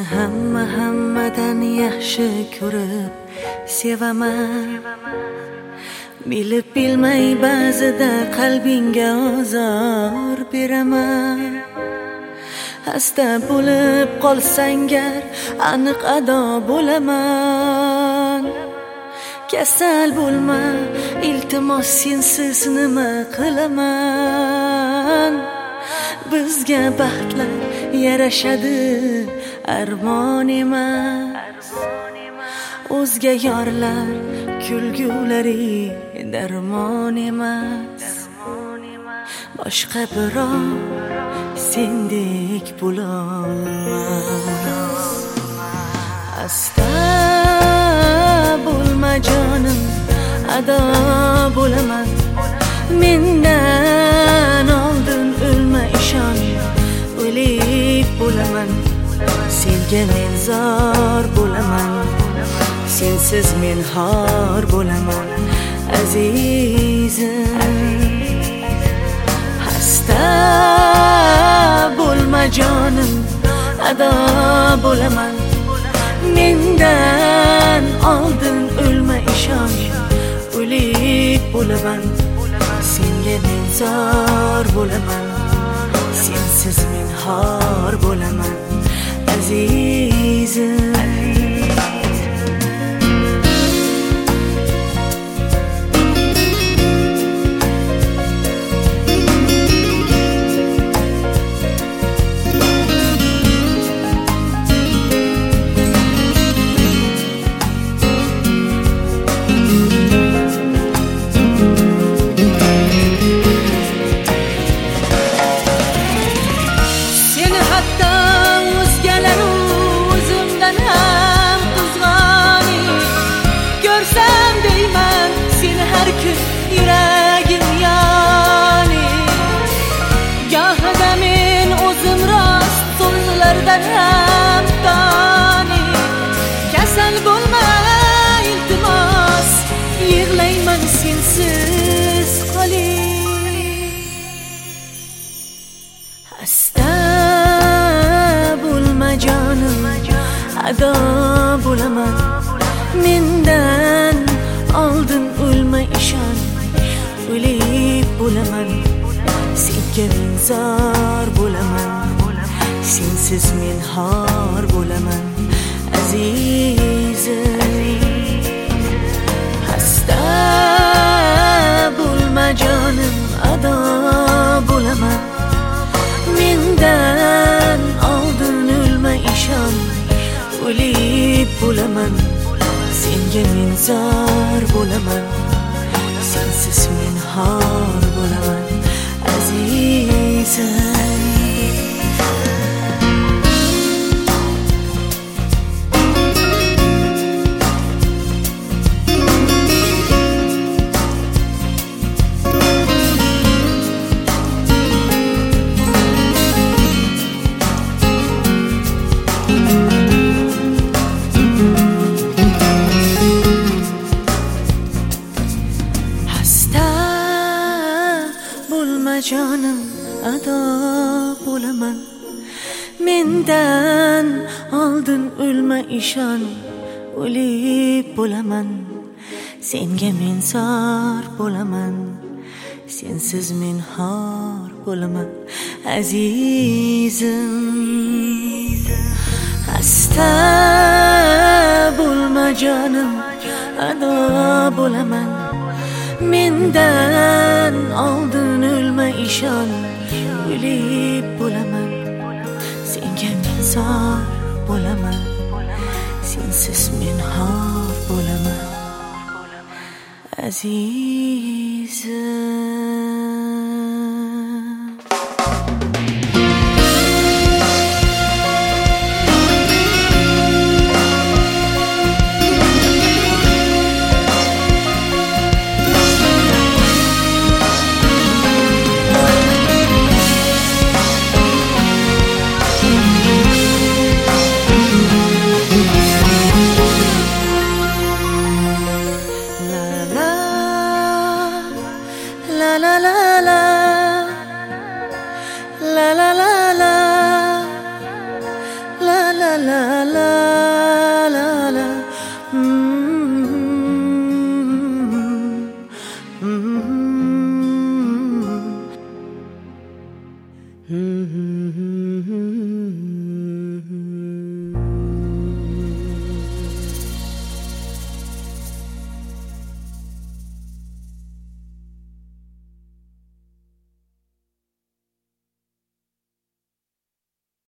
hammadan yaxshi ko'rib sevaman. Bilib bilmay ba'zida qalbingga ozor beraman. Hasta bo'lib qolsang gar aniq ado bo'laman. Kasal bo'lma iltimos, sensiz nima qilaman. Bizga baxtlar yarashadi armon emas. O'zga yorlar kulgulari darmon emas. Boshqa birov sendek bo'lolmas. Asta bo'lma jonim, ado bo'laman. Mendan oldin o'lma ishon, o'lik bo'laman. Senga men zor bo'laman, sensiz men xor bo'laman azizim. Hasta bo'lma jonim, ado bo'laman. Mendan oldin o'lma ishon, o'lik bo'laman. Senga men zor bo'laman, sensiz men xor bo'laman azizim. Yuragim yani Gahada men o'zim rost, so'zlardan ham doni. Kasal bo'lma iltimos, yig'layman sensiz qolib. Hasta bo'lma jonim, ado bo'laman. Mendan oldin o'lma ishon, o'lik bo'laman. Senga men zor bo'laman, sensiz men xor bo'laman azizim. Hasta bo'lma jonim, ado bo'laman. Mendan oldin o'lma ishon, o'lik bo'laman. Senga men zor bo'laman, sensiz men xor bo'laman azizim. Jonim, ado bo'laman. Mendan oldin o'lma ishon, o'lik bo'laman. Senga men zor bo'laman, sensiz men xor bo'laman azizim. Hasta bo'lma jonim, ado bo'laman. Mendan oldin o'lma ishon, o'lik bo'laman. Senga men zor bo'laman, sensiz men xor bo'laman azizim. La la la la la la la